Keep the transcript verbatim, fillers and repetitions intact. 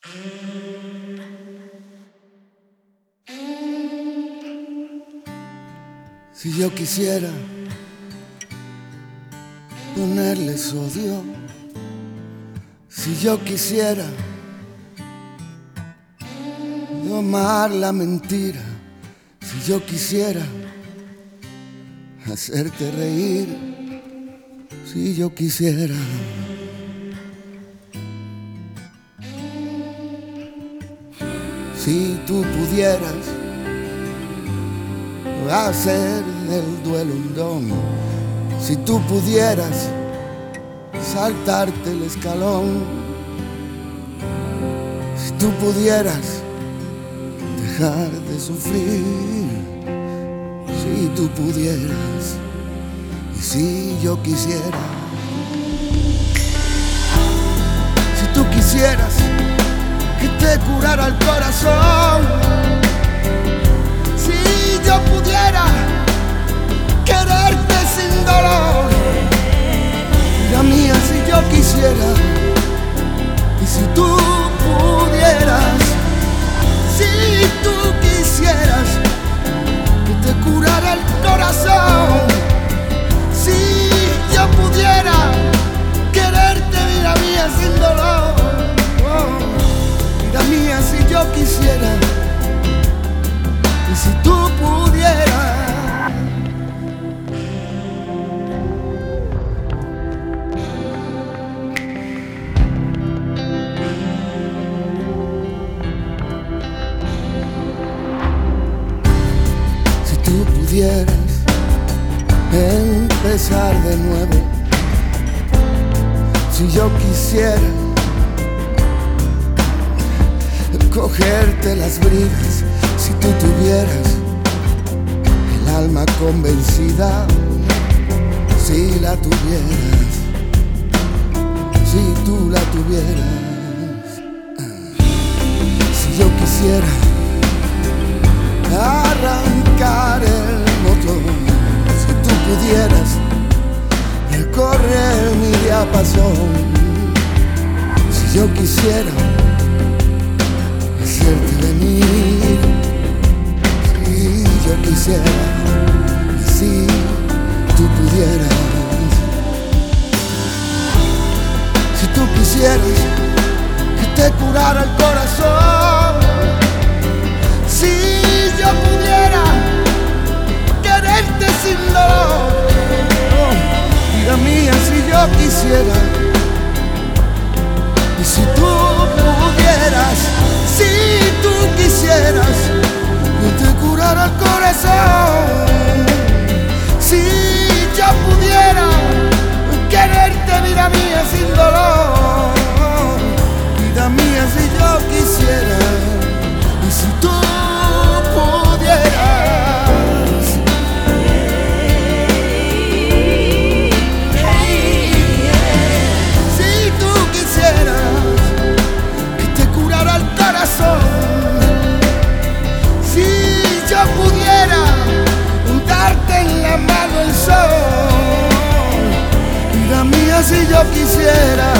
Si yo quisiera ponerles odio, si yo quisiera domar la mentira, si yo quisiera hacerte reír, si yo quisiera si tú pudieras hacer del duelo un don, si tú pudieras saltarte el escalón, si tú pudieras dejar de sufrir, si tú pudieras y si yo quisiera, si tú quisieras que te curara el corazón, si yo pudiera quererte sin dolor, la mía si yo quisiera, y si tú pudieras, si tú quisieras que te curara el corazón, si yo pudiera quererte, vida mía, sin dolor, vida mía si yo quisiera, y si tú pudieras. Si tú pudieras empezar de nuevo, si yo quisiera cogerte las bridas, si tú tuvieras el alma convencida, si la tuvieras, si tú la tuvieras, si yo quisiera arrancar el motor, si tú pudieras recorrer mi diapasón, si yo quisiera hacerte venir, si yo quisiera, y si tú pudieras, si tú quisieras que te curara el corazón, si yo pudiera quererte sin dolor, vida mía si yo quisiera, y si tú pudieras, si tú quisieras que te curara el corazón, si yo pudiera quererte, vida mía, sin dolor, vida mía si yo quisiera, y si tú pudieras, si tú quisieras que te curara el corazón, si yo pudiera darte en la mano el sol, vida mía si yo quisiera,